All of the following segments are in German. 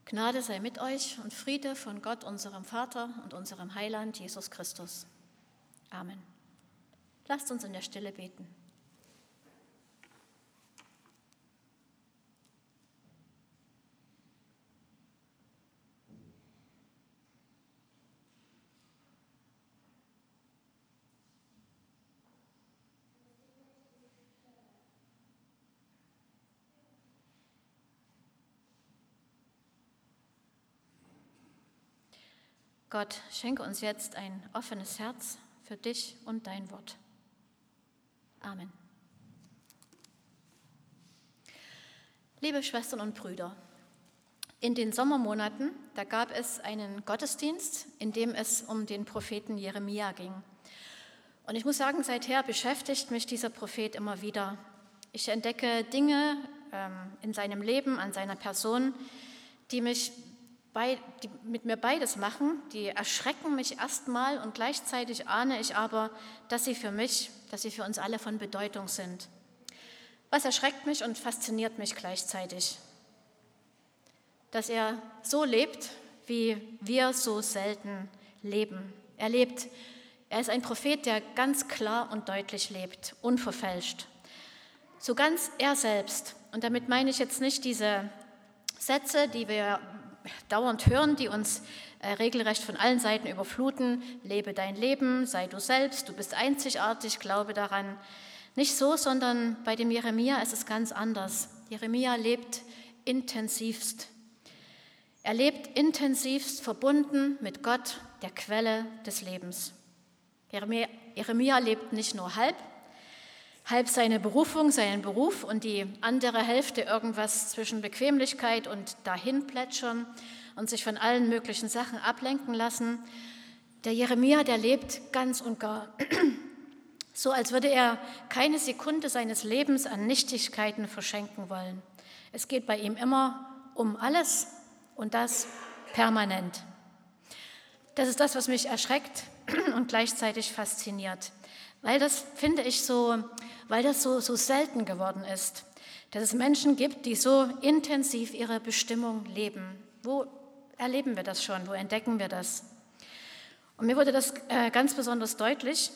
Gnade sei mit euch und Friede von Gott, unserem Vater und unserem Heiland, Jesus Christus. Amen. Lasst uns in der Stille beten. Gott, schenke uns jetzt ein offenes Herz für dich und dein Wort. Amen. Liebe Schwestern und Brüder, in den Sommermonaten, da gab es einen Gottesdienst, in dem es um den Propheten Jeremia ging. Und ich muss sagen, seither beschäftigt mich dieser Prophet immer wieder. Ich entdecke Dinge in seinem Leben, an seiner Person, die mit mir beides machen, die erschrecken mich erstmal und gleichzeitig ahne ich aber, dass sie für uns alle von Bedeutung sind. Was erschreckt mich und fasziniert mich gleichzeitig? Dass er so lebt, wie wir so selten leben. Er ist ein Prophet, der ganz klar und deutlich lebt, unverfälscht. So ganz er selbst. Und damit meine ich jetzt nicht diese Sätze, die wir dauernd hören, die uns regelrecht von allen Seiten überfluten. Lebe dein Leben, sei du selbst, du bist einzigartig, glaube daran. Nicht so, sondern bei dem Jeremia ist es ganz anders. Jeremia lebt intensivst. Er lebt intensivst verbunden mit Gott, der Quelle des Lebens. Jeremia lebt nicht nur halb seine Berufung, seinen Beruf und die andere Hälfte irgendwas zwischen Bequemlichkeit und dahinplätschern und sich von allen möglichen Sachen ablenken lassen. Der Jeremia, der lebt ganz und gar, so als würde er keine Sekunde seines Lebens an Nichtigkeiten verschenken wollen. Es geht bei ihm immer um alles und das permanent. Das ist das, was mich erschreckt und gleichzeitig fasziniert. Weil das, finde ich, so selten geworden ist, dass es Menschen gibt, die so intensiv ihre Bestimmung leben. Wo erleben wir das schon? Wo entdecken wir das? Und mir wurde das ganz besonders deutlich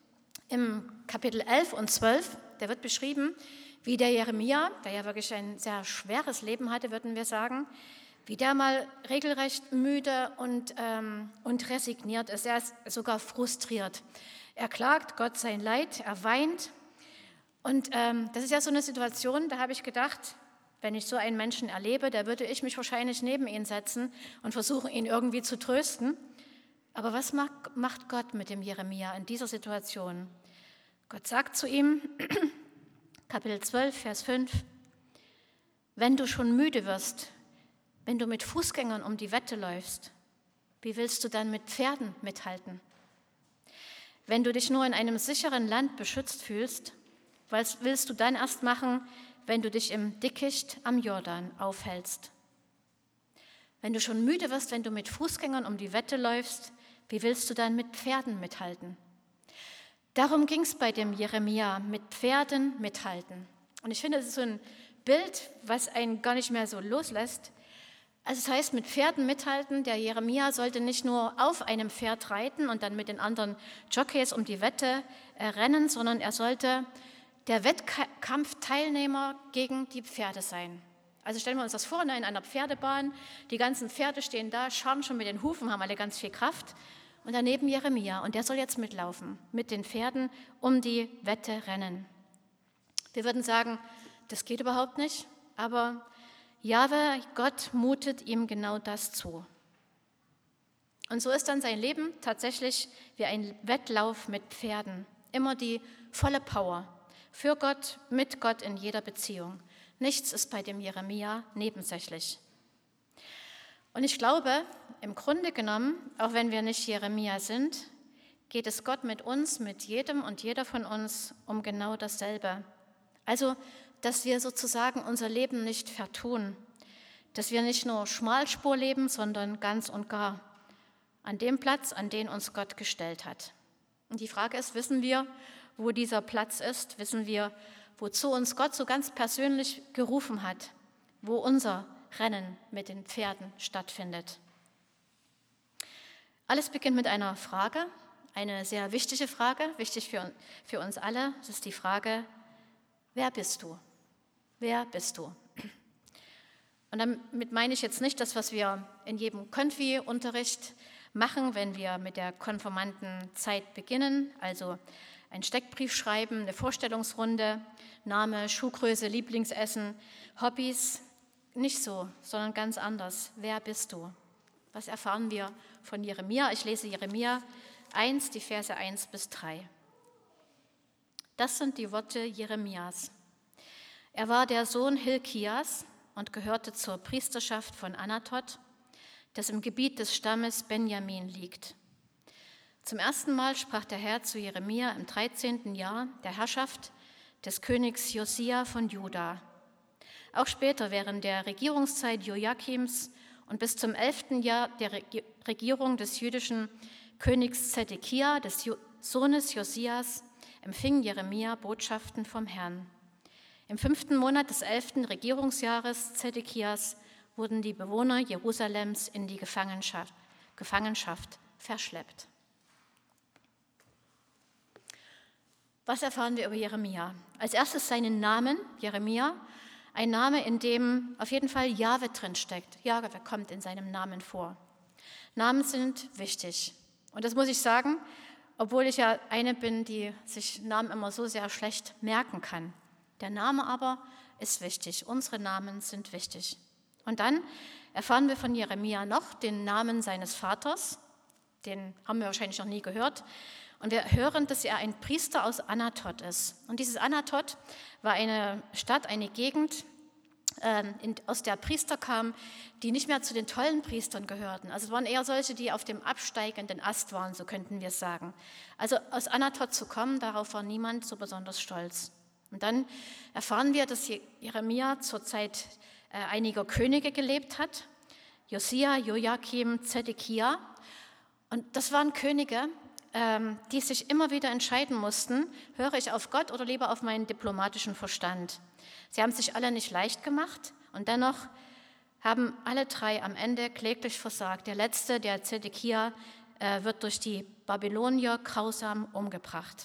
im Kapitel 11 und 12. Da wird beschrieben, wie der Jeremia, der ja wirklich ein sehr schweres Leben hatte, würden wir sagen, wie der mal regelrecht müde und resigniert ist. Er ist sogar frustriert. Er klagt Gott sein Leid, er weint. Und das ist ja so eine Situation, da habe ich gedacht, wenn ich so einen Menschen erlebe, da würde ich mich wahrscheinlich neben ihn setzen und versuchen, ihn irgendwie zu trösten. Aber was macht Gott mit dem Jeremia in dieser Situation? Gott sagt zu ihm, Kapitel 12, Vers 5, wenn du schon müde wirst, wenn du mit Fußgängern um die Wette läufst, wie willst du dann mit Pferden mithalten? Wenn du dich nur in einem sicheren Land beschützt fühlst, was willst du dann erst machen, wenn du dich im Dickicht am Jordan aufhältst? Wenn du schon müde wirst, wenn du mit Fußgängern um die Wette läufst, wie willst du dann mit Pferden mithalten? Darum ging es bei dem Jeremia, mit Pferden mithalten. Und ich finde, das ist so ein Bild, was einen gar nicht mehr so loslässt. Also es heißt, mit Pferden mithalten, der Jeremia sollte nicht nur auf einem Pferd reiten und dann mit den anderen Jockeys um die Wette rennen, sondern er sollte der Wettkampfteilnehmer gegen die Pferde sein. Also stellen wir uns das vor, in einer Pferdebahn, die ganzen Pferde stehen da, scharren schon mit den Hufen, haben alle ganz viel Kraft. Und daneben Jeremia, und der soll jetzt mitlaufen, mit den Pferden um die Wette rennen. Wir würden sagen, das geht überhaupt nicht, aber Jahwe, Gott, mutet ihm genau das zu. Und so ist dann sein Leben tatsächlich wie ein Wettlauf mit Pferden. Immer die volle Power. Für Gott, mit Gott in jeder Beziehung. Nichts ist bei dem Jeremia nebensächlich. Und ich glaube, im Grunde genommen, auch wenn wir nicht Jeremia sind, geht es Gott mit uns, mit jedem und jeder von uns um genau dasselbe. Also, dass wir sozusagen unser Leben nicht vertun, dass wir nicht nur Schmalspur leben, sondern ganz und gar an dem Platz, an den uns Gott gestellt hat. Und die Frage ist, wissen wir, wo dieser Platz ist? Wissen wir, wozu uns Gott so ganz persönlich gerufen hat? Wo unser Rennen mit den Pferden stattfindet. Alles beginnt mit einer Frage, eine sehr wichtige Frage, wichtig für uns alle. Das ist die Frage, wer bist du? Wer bist du? Und damit meine ich jetzt nicht das, was wir in jedem Konfi-Unterricht machen, wenn wir mit der Konfirmandenzeit beginnen, also einen Steckbrief schreiben, eine Vorstellungsrunde, Name, Schuhgröße, Lieblingsessen, Hobbys. Nicht so, sondern ganz anders. Wer bist du? Was erfahren wir von Jeremia? Ich lese Jeremia 1, die Verse 1 bis 3. Das sind die Worte Jeremias. Er war der Sohn Hilkias und gehörte zur Priesterschaft von Anatot, das im Gebiet des Stammes Benjamin liegt. Zum ersten Mal sprach der Herr zu Jeremia im 13. Jahr der Herrschaft des Königs Josia von Juda. Auch später während der Regierungszeit Joachims und bis zum 11. Jahr der Regierung des jüdischen Königs Zedekia, des Sohnes Josias, empfing Jeremia Botschaften vom Herrn. Im 5. Monat des 11. Regierungsjahres Zedekias wurden die Bewohner Jerusalems in die Gefangenschaft verschleppt. Was erfahren wir über Jeremia? Als erstes seinen Namen, Jeremia, ein Name, in dem auf jeden Fall Jahwe drin steckt. Jahwe kommt in seinem Namen vor. Namen sind wichtig. Und das muss ich sagen, obwohl ich ja eine bin, die sich Namen immer so sehr schlecht merken kann. Der Name aber ist wichtig. Unsere Namen sind wichtig. Und dann erfahren wir von Jeremia noch den Namen seines Vaters. Den haben wir wahrscheinlich noch nie gehört. Und wir hören, dass er ein Priester aus Anatot ist. Und dieses Anatot war eine Stadt, eine Gegend, aus der Priester kamen, die nicht mehr zu den tollen Priestern gehörten. Also es waren eher solche, die auf dem absteigenden Ast waren, so könnten wir es sagen. Also aus Anatot zu kommen, darauf war niemand so besonders stolz. Und dann erfahren wir, dass Jeremia zur Zeit einiger Könige gelebt hat. Josia, Joachim, Zedekia. Und das waren Könige, die sich immer wieder entscheiden mussten, höre ich auf Gott oder lieber auf meinen diplomatischen Verstand. Sie haben sich alle nicht leicht gemacht und dennoch haben alle drei am Ende kläglich versagt. Der letzte, der Zedekia, wird durch die Babylonier grausam umgebracht.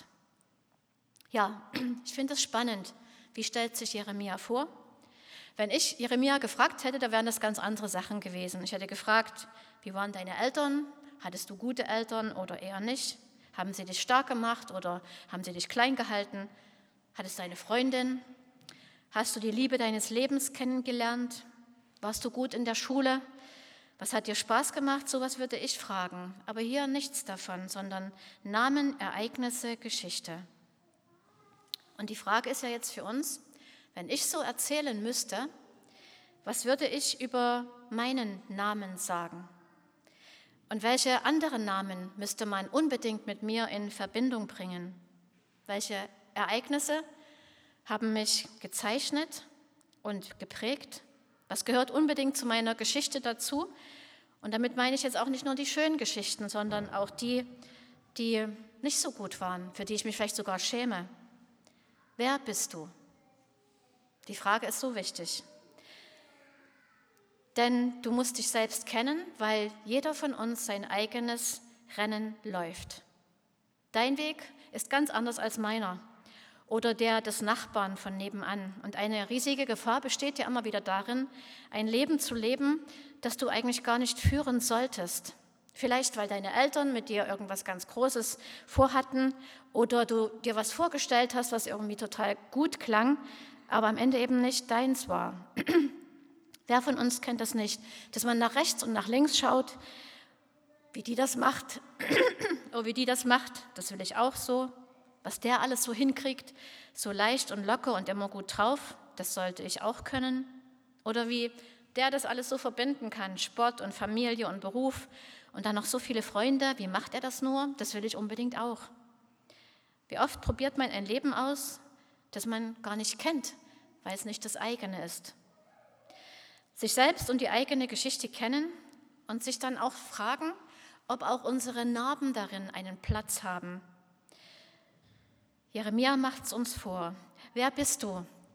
Ja, ich finde es spannend. Wie stellt sich Jeremia vor? Wenn ich Jeremia gefragt hätte, da wären das ganz andere Sachen gewesen. Ich hätte gefragt, wie waren deine Eltern? Hattest du gute Eltern oder eher nicht? Haben sie dich stark gemacht oder haben sie dich klein gehalten? Hattest du eine Freundin? Hast du die Liebe deines Lebens kennengelernt? Warst du gut in der Schule? Was hat dir Spaß gemacht? Sowas würde ich fragen. Aber hier nichts davon, sondern Namen, Ereignisse, Geschichte. Und die Frage ist ja jetzt für uns, wenn ich so erzählen müsste, was würde ich über meinen Namen sagen? Und welche anderen Namen müsste man unbedingt mit mir in Verbindung bringen? Welche Ereignisse haben mich gezeichnet und geprägt? Was gehört unbedingt zu meiner Geschichte dazu? Und damit meine ich jetzt auch nicht nur die schönen Geschichten, sondern auch die, die nicht so gut waren, für die ich mich vielleicht sogar schäme. Wer bist du? Die Frage ist so wichtig. Denn du musst dich selbst kennen, weil jeder von uns sein eigenes Rennen läuft. Dein Weg ist ganz anders als meiner oder der des Nachbarn von nebenan. Und eine riesige Gefahr besteht ja immer wieder darin, ein Leben zu leben, das du eigentlich gar nicht führen solltest. Vielleicht, weil deine Eltern mit dir irgendwas ganz Großes vorhatten oder du dir was vorgestellt hast, was irgendwie total gut klang, aber am Ende eben nicht deins war. Wer von uns kennt das nicht, dass man nach rechts und nach links schaut, wie die das macht, oh, wie die das macht, das will ich auch so, was der alles so hinkriegt, so leicht und locker und immer gut drauf, das sollte ich auch können. Oder wie der das alles so verbinden kann, Sport und Familie und Beruf und dann noch so viele Freunde, wie macht er das nur? Das will ich unbedingt auch. Wie oft probiert man ein Leben aus, das man gar nicht kennt, weil es nicht das eigene ist. Sich selbst und die eigene Geschichte kennen und sich dann auch fragen, ob auch unsere Narben darin einen Platz haben. Jeremia macht es uns vor. Wer bist du?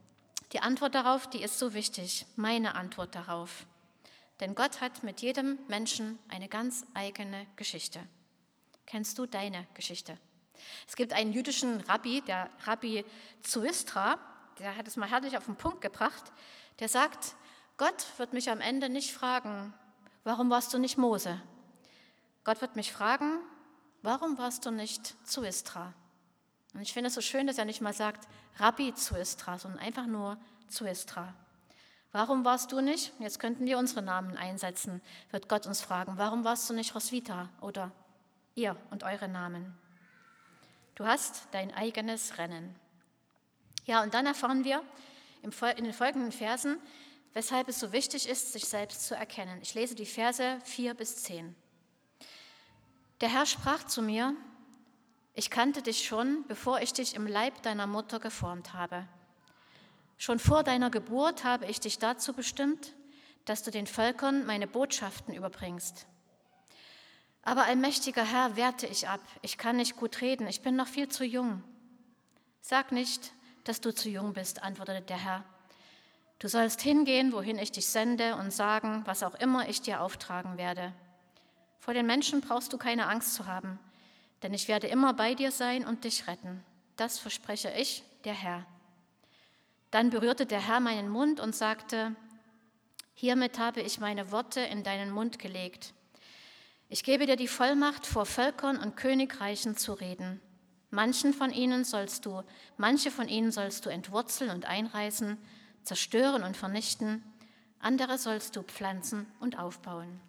Die Antwort darauf, die ist so wichtig, meine Antwort darauf. Denn Gott hat mit jedem Menschen eine ganz eigene Geschichte. Kennst du deine Geschichte? Es gibt einen jüdischen Rabbi, der Rabbi Zuistra, der hat es mal herrlich auf den Punkt gebracht, der sagt, Gott wird mich am Ende nicht fragen, warum warst du nicht Mose? Gott wird mich fragen, warum warst du nicht Zuistra? Und ich finde es so schön, dass er nicht mal sagt, Rabbi Zuistra, sondern einfach nur Zuistra. Warum warst du nicht? Jetzt könnten wir unsere Namen einsetzen, wird Gott uns fragen, warum warst du nicht Roswitha oder ihr und eure Namen? Du hast dein eigenes Rennen. Ja, und dann erfahren wir in den folgenden Versen, weshalb es so wichtig ist, sich selbst zu erkennen. Ich lese die Verse 4 bis 10. Der Herr sprach zu mir, ich kannte dich schon, bevor ich dich im Leib deiner Mutter geformt habe. Schon vor deiner Geburt habe ich dich dazu bestimmt, dass du den Völkern meine Botschaften überbringst. Aber allmächtiger Herr, wehrte ich ab, ich kann nicht gut reden, ich bin noch viel zu jung. Sag nicht, dass du zu jung bist, antwortete der Herr. Du sollst hingehen, wohin ich dich sende und sagen, was auch immer ich dir auftragen werde. Vor den Menschen brauchst du keine Angst zu haben, denn ich werde immer bei dir sein und dich retten. Das verspreche ich, der Herr. Dann berührte der Herr meinen Mund und sagte, hiermit habe ich meine Worte in deinen Mund gelegt. Ich gebe dir die Vollmacht, vor Völkern und Königreichen zu reden. Manche von ihnen sollst du entwurzeln und einreißen, zerstören und vernichten, andere sollst du pflanzen und aufbauen.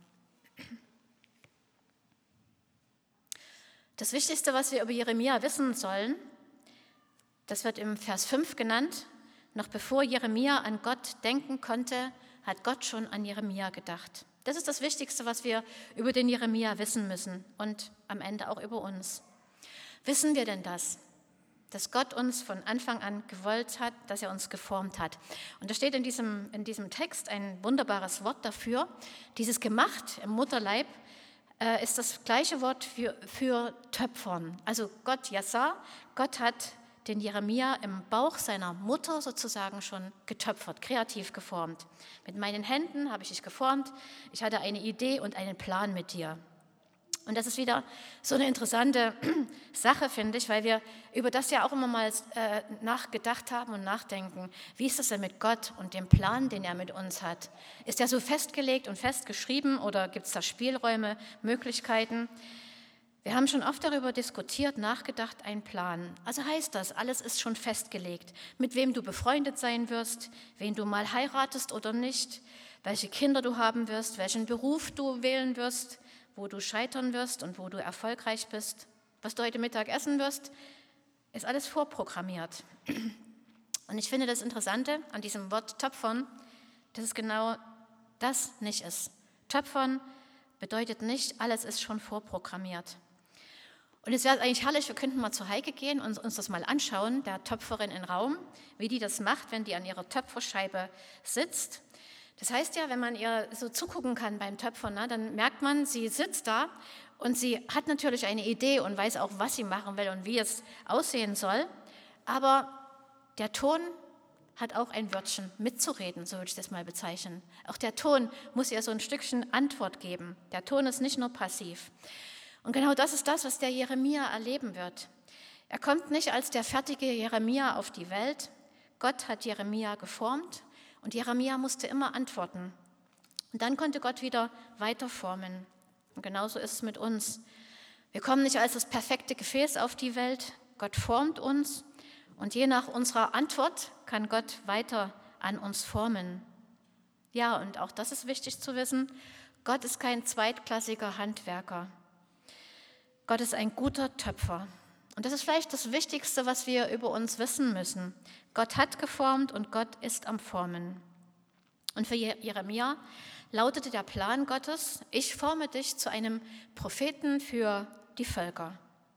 Das Wichtigste, was wir über Jeremia wissen sollen, das wird im Vers 5 genannt, noch bevor Jeremia an Gott denken konnte, hat Gott schon an Jeremia gedacht. Das ist das Wichtigste, was wir über den Jeremia wissen müssen und am Ende auch über uns. Wissen wir denn das, dass Gott uns von Anfang an gewollt hat, dass er uns geformt hat? Und da steht in diesem Text ein wunderbares Wort dafür. Dieses gemacht im Mutterleib ist das gleiche Wort für töpfern. Also Gott hat den Jeremia im Bauch seiner Mutter sozusagen schon getöpfert, kreativ geformt. Mit meinen Händen habe ich dich geformt. Ich hatte eine Idee und einen Plan mit dir. Und das ist wieder so eine interessante Sache, finde ich, weil wir über das ja auch immer mal nachgedacht haben und nachdenken. Wie ist das denn mit Gott und dem Plan, den er mit uns hat? Ist er so festgelegt und festgeschrieben oder gibt es da Spielräume, Möglichkeiten? Wir haben schon oft darüber diskutiert, nachgedacht, ein Plan. Also heißt das, alles ist schon festgelegt, mit wem du befreundet sein wirst, wen du mal heiratest oder nicht, welche Kinder du haben wirst, welchen Beruf du wählen wirst, wo du scheitern wirst und wo du erfolgreich bist. Was du heute Mittag essen wirst, ist alles vorprogrammiert. Und ich finde das Interessante an diesem Wort Töpfern, dass es genau das nicht ist. Töpfern bedeutet nicht, alles ist schon vorprogrammiert. Und es wäre eigentlich herrlich, wir könnten mal zu Heike gehen und uns das mal anschauen, der Töpferin im Raum, wie die das macht, wenn die an ihrer Töpferscheibe sitzt. Das heißt ja, wenn man ihr so zugucken kann beim Töpfern, dann merkt man, sie sitzt da und sie hat natürlich eine Idee und weiß auch, was sie machen will und wie es aussehen soll. Aber der Ton hat auch ein Wörtchen mitzureden, so würde ich das mal bezeichnen. Auch der Ton muss ihr so ein Stückchen Antwort geben. Der Ton ist nicht nur passiv. Und genau das ist das, was der Jeremia erleben wird. Er kommt nicht als der fertige Jeremia auf die Welt. Gott hat Jeremia geformt und Jeremia musste immer antworten. Und dann konnte Gott wieder weiter formen. Und genauso ist es mit uns. Wir kommen nicht als das perfekte Gefäß auf die Welt. Gott formt uns und je nach unserer Antwort kann Gott weiter an uns formen. Ja, und auch das ist wichtig zu wissen. Gott ist kein zweitklassiger Handwerker. Gott ist ein guter Töpfer. Und das ist vielleicht das Wichtigste, was wir über uns wissen müssen. Gott hat geformt und Gott ist am Formen. Und für Jeremia lautete der Plan Gottes, ich forme dich zu einem Propheten für die Völker.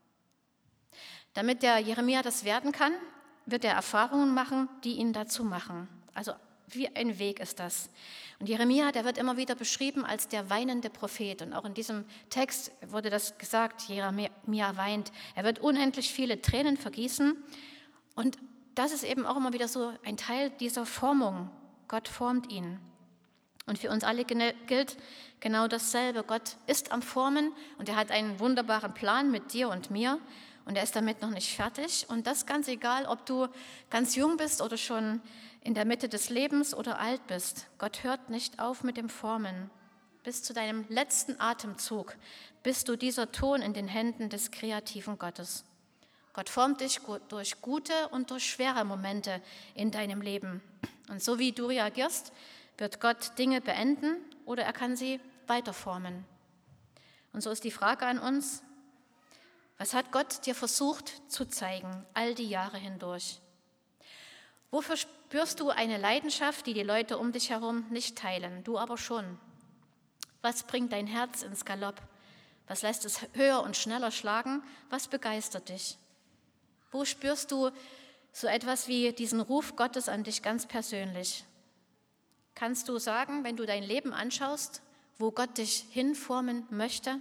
Damit der Jeremia das werden kann, wird er Erfahrungen machen, die ihn dazu machen. Also wie ein Weg ist das. Und Jeremia, der wird immer wieder beschrieben als der weinende Prophet. Und auch in diesem Text wurde das gesagt, Jeremia weint. Er wird unendlich viele Tränen vergießen. Und das ist eben auch immer wieder so ein Teil dieser Formung. Gott formt ihn. Und für uns alle gilt genau dasselbe. Gott ist am Formen und er hat einen wunderbaren Plan mit dir und mir und er ist damit noch nicht fertig. Und das ganz egal, ob du ganz jung bist oder schon in der Mitte des Lebens oder alt bist. Gott hört nicht auf mit dem Formen. Bis zu deinem letzten Atemzug bist du dieser Ton in den Händen des kreativen Gottes. Gott formt dich durch gute und durch schwere Momente in deinem Leben. Und so wie du reagierst, wird Gott Dinge beenden oder er kann sie weiterformen. Und so ist die Frage an uns, was hat Gott dir versucht zu zeigen, all die Jahre hindurch? Wofür spürst du eine Leidenschaft, die die Leute um dich herum nicht teilen, du aber schon? Was bringt dein Herz ins Galopp? Was lässt es höher und schneller schlagen? Was begeistert dich? Wo spürst du so etwas wie diesen Ruf Gottes an dich ganz persönlich? Kannst du sagen, wenn du dein Leben anschaust, wo Gott dich hinformen möchte?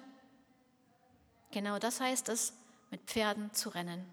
Genau das heißt es, mit Pferden zu rennen.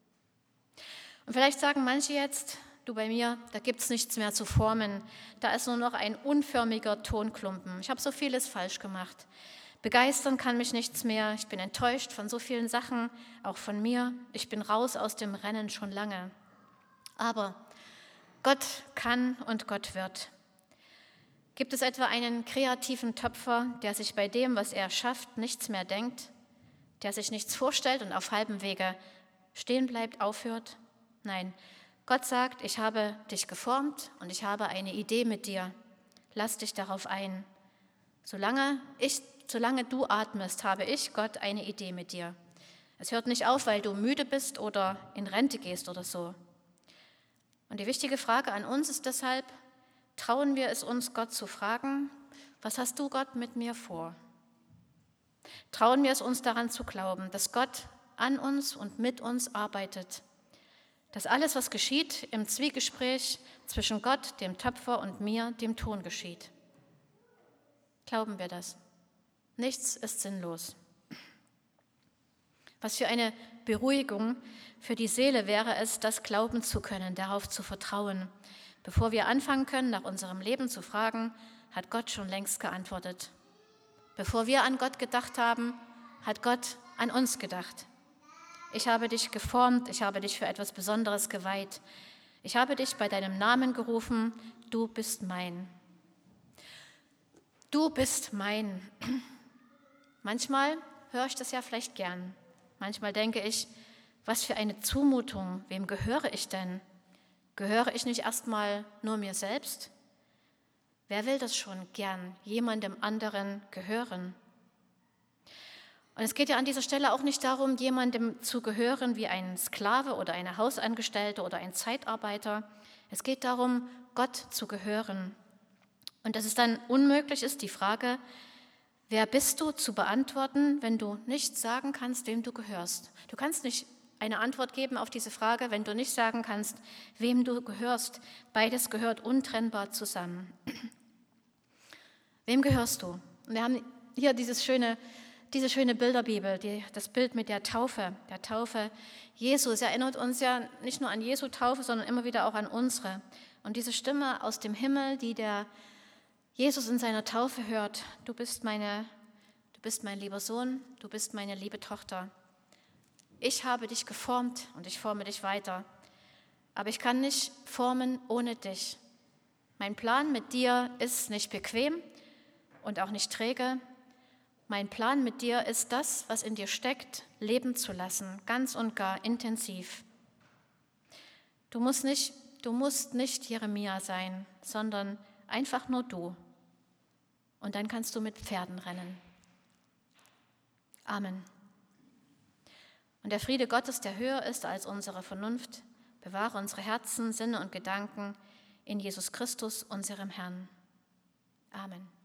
Und vielleicht sagen manche jetzt, du bei mir, da gibt es nichts mehr zu formen, da ist nur noch ein unförmiger Tonklumpen. Ich habe so vieles falsch gemacht. Begeistern kann mich nichts mehr, ich bin enttäuscht von so vielen Sachen, auch von mir. Ich bin raus aus dem Rennen schon lange. Aber Gott kann und Gott wird. Gibt es etwa einen kreativen Töpfer, der sich bei dem, was er schafft, nichts mehr denkt, der sich nichts vorstellt und auf halbem Wege stehen bleibt, aufhört? Nein, Gott sagt, ich habe dich geformt und ich habe eine Idee mit dir. Lass dich darauf ein. Solange du atmest, habe ich, Gott, eine Idee mit dir. Es hört nicht auf, weil du müde bist oder in Rente gehst oder so. Und die wichtige Frage an uns ist deshalb, trauen wir es uns, Gott zu fragen, was hast du, Gott, mit mir vor? Trauen wir es uns daran zu glauben, dass Gott an uns und mit uns arbeitet, dass alles, was geschieht, im Zwiegespräch zwischen Gott, dem Töpfer und mir, dem Ton geschieht. Glauben wir das? Nichts ist sinnlos. Was für eine Beruhigung für die Seele wäre es, das glauben zu können, darauf zu vertrauen. Bevor wir anfangen können, nach unserem Leben zu fragen, hat Gott schon längst geantwortet. Bevor wir an Gott gedacht haben, hat Gott an uns gedacht. Ich habe dich geformt, ich habe dich für etwas Besonderes geweiht. Ich habe dich bei deinem Namen gerufen, du bist mein. Du bist mein. Manchmal höre ich das ja vielleicht gern. Manchmal denke ich, was für eine Zumutung, wem gehöre ich denn? Gehöre ich nicht erstmal nur mir selbst? Wer will das schon gern, jemandem anderen gehören? Und es geht ja an dieser Stelle auch nicht darum, jemandem zu gehören wie ein Sklave oder eine Hausangestellte oder ein Zeitarbeiter. Es geht darum, Gott zu gehören. Und dass es dann unmöglich ist, die Frage, wer bist du, zu beantworten, wenn du nicht sagen kannst, wem du gehörst. Du kannst nicht eine Antwort geben auf diese Frage, wenn du nicht sagen kannst, wem du gehörst. Beides gehört untrennbar zusammen. Wem gehörst du? Und wir haben hier diese schöne Bilderbibel, das Bild mit der Taufe Jesu. Es erinnert uns ja nicht nur an Jesu Taufe, sondern immer wieder auch an unsere. Und diese Stimme aus dem Himmel, die der Jesus in seiner Taufe hört, du bist mein lieber Sohn, du bist meine liebe Tochter. Ich habe dich geformt und ich forme dich weiter. Aber ich kann nicht formen ohne dich. Mein Plan mit dir ist nicht bequem und auch nicht träge. Mein Plan mit dir ist das, was in dir steckt, leben zu lassen, ganz und gar intensiv. Du musst nicht Jeremia sein, sondern einfach nur du. Und dann kannst du mit Pferden rennen. Amen. Und der Friede Gottes, der höher ist als unsere Vernunft, bewahre unsere Herzen, Sinne und Gedanken in Jesus Christus, unserem Herrn. Amen.